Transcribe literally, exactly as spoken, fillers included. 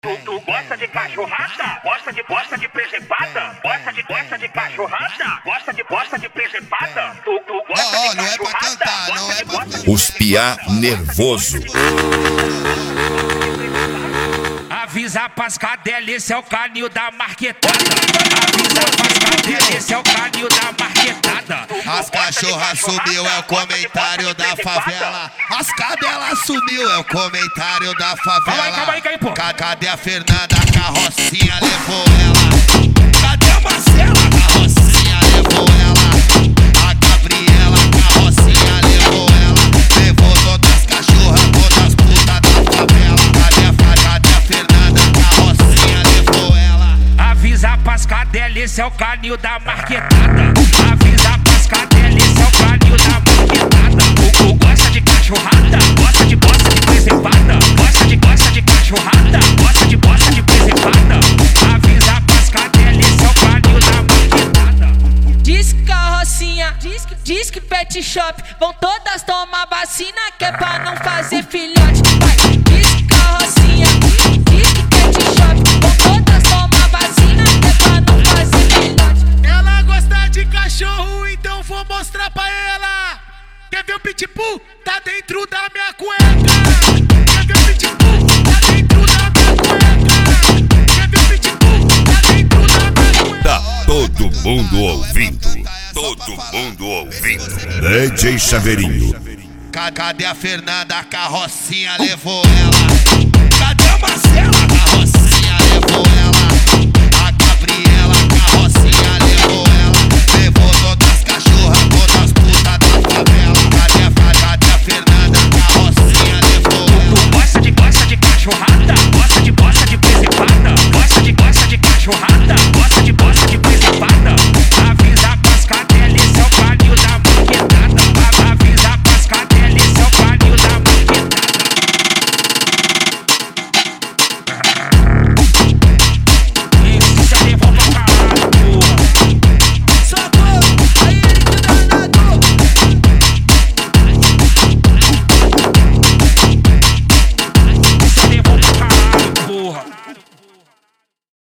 Tu, tu gosta de cachorrada? Gosta de gosta de presepada? Gosta de gosta de cachorrada? Gosta de gosta de presepada? Tu, tu gosta oh, oh, de não é pra cantar, gosta não é de, pra... Os piá nervoso. Avisa pras cadelas, esse é o canil da marquetada. Avisa pras cadelas, esse é o canil da marquetada. As cachorras sumiu, é o comentário da favela. As cadelas sumiu, é o comentário da favela. Calma aí, calma aí, calma aí, pô. Cadê a Fernanda? A carrocinha levou ela. Cadê a Marcela? A carrocinha levou ela. A Gabriela, a carrocinha levou ela. Levou todas as cachorras, todas as putas da favela. Cadê a, cadê a Fernanda? A carrocinha levou ela. Avisa pras cadelas, esse é o canil da marquetada. Avisa pras cadelas, esse é o canil da marquetada. O, o gosta de cachorrada? Gosta de gosta de preservada? Gosta de gosta de cachorrada? Gosta de gosta de preservada? Avisa pras cadelas, esse é o canil da marquetada. Diz que carrocinha, diz que, diz que pet shop, vão todas tomar vacina que é pra não fazer filhote. Vai. Diz que carrocinha, diz que pet shop, vão todas tomar vacina que é pra não fazer filhote. Ela gosta de cachorro, então vou mostrar pra ela. Quer ver o pitbull? Tá dentro da minha cueca. Quer ver o pitbull? Tá dentro da minha cueca. Quer ver o pitbull? Tá dentro da minha cueca. Tá todo mundo ouvindo. Todo mundo ouvindo. D J Chaveirinho. Cadê a Fernanda? A carrocinha levou ela. Cadê a Marcela?